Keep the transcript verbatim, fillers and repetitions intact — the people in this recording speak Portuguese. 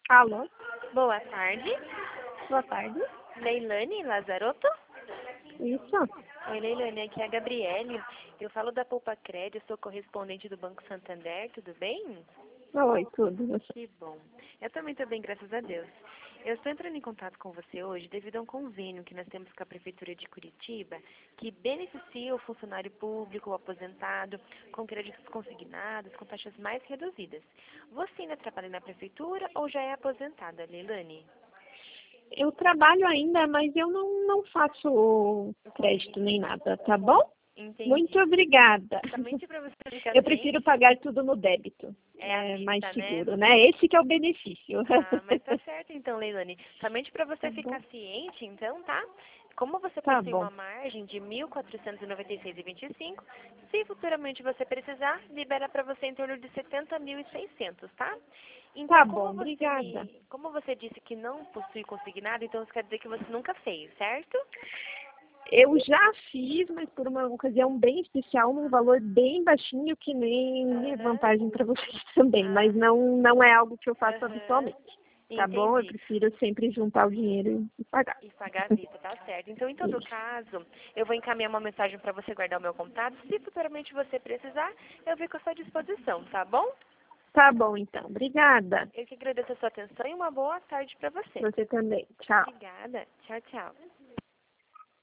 Alô? Boa tarde. Boa tarde. Leilane Lazarotto? Isso? Oi, Leilane, aqui é a Gabriele. Eu falo da Poupa Crédito, sou correspondente do Banco Santander, tudo bem? Oi, tudo. Você? Que bom. Eu também estou bem, graças a Deus. Eu estou entrando em contato com você hoje devido a um convênio que nós temos com a Prefeitura de Curitiba que beneficia o funcionário público, o aposentado, com créditos consignados, com taxas mais reduzidas. Você ainda trabalha na Prefeitura ou já é aposentada, Leilane? Eu trabalho ainda, mas eu não, não faço crédito nem nada, tá bom? Entendi. Muito obrigada. Somente para você ficar Eu prefiro pagar tudo no débito. É a É vista, mais né? seguro, né? Esse que é o benefício. Ah, mas tá certo então, Leilane. Somente para você Tá ficar bom. ciente, então, tá? Como você Tá possui bom. uma margem de mil quatrocentos e noventa e seis vírgula vinte e cinco, se futuramente você precisar, libera para você em torno de setenta mil e seiscentos, tá? Então, Tá como bom, você obrigada. me, como você disse que não possui consignado, então isso quer dizer que você nunca fez, certo? Eu já fiz, mas por uma ocasião bem especial, num valor bem baixinho, que nem é Aham. vantagem para vocês também. Ah, Mas não, não é algo que eu faço aham. habitualmente. Tá bom? Eu Entendi. prefiro sempre juntar o dinheiro e pagar. E pagar à vista, tá certo. Então, em todo Isso. caso, eu vou encaminhar uma mensagem para você guardar o meu contato. Se futuramente você precisar, eu fico à sua disposição, tá bom? Tá bom, então. Obrigada. Eu que agradeço a sua atenção e uma boa tarde para você. Você também. Tchau. Obrigada. Tchau, tchau.